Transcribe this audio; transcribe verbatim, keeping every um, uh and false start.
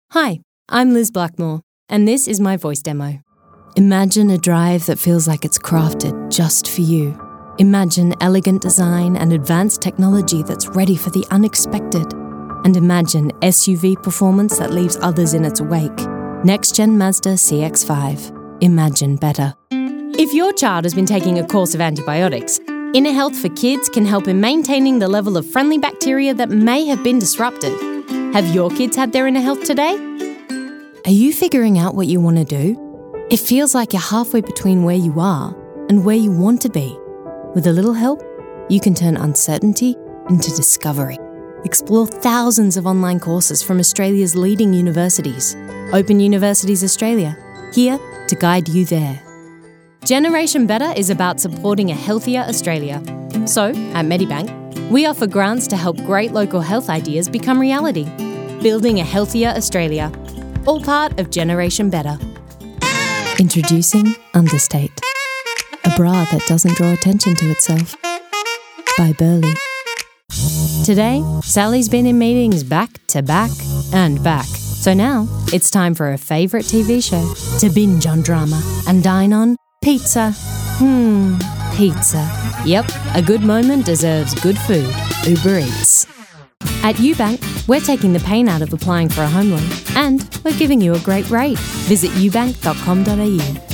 Hi, I'm Liz Blackmore, and this is my voice demo. Imagine a drive that feels like it's crafted just for you. Imagine elegant design and advanced technology that's ready for the unexpected. And imagine S U V performance that leaves others in its wake. Next-gen Mazda C X five. Imagine better. If your child has been taking a course of antibiotics, Inner Health for Kids can help in maintaining the level of friendly bacteria that may have been disrupted. Have your kids had their inner health today? Are you figuring out what you want to do? It feels like you're halfway between where you are and where you want to be. With a little help, you can turn uncertainty into discovery. Explore thousands of online courses from Australia's leading universities. Open Universities Australia, here to guide you there. Generation Better is about supporting a healthier Australia. So, at Medibank, we offer grants to help great local health ideas become reality. Building a healthier Australia. All part of Generation Better. Introducing Understate. A bra that doesn't draw attention to itself. By Burley. Today, Sally's been in meetings back to back and back. So now, it's time for her favourite T V show to binge on drama and dine on pizza. Hmm, pizza. Yep, a good moment deserves good food. Uber Eats. At UBank, we're taking the pain out of applying for a home loan, and we're giving you a great rate. Visit u bank dot com dot a u.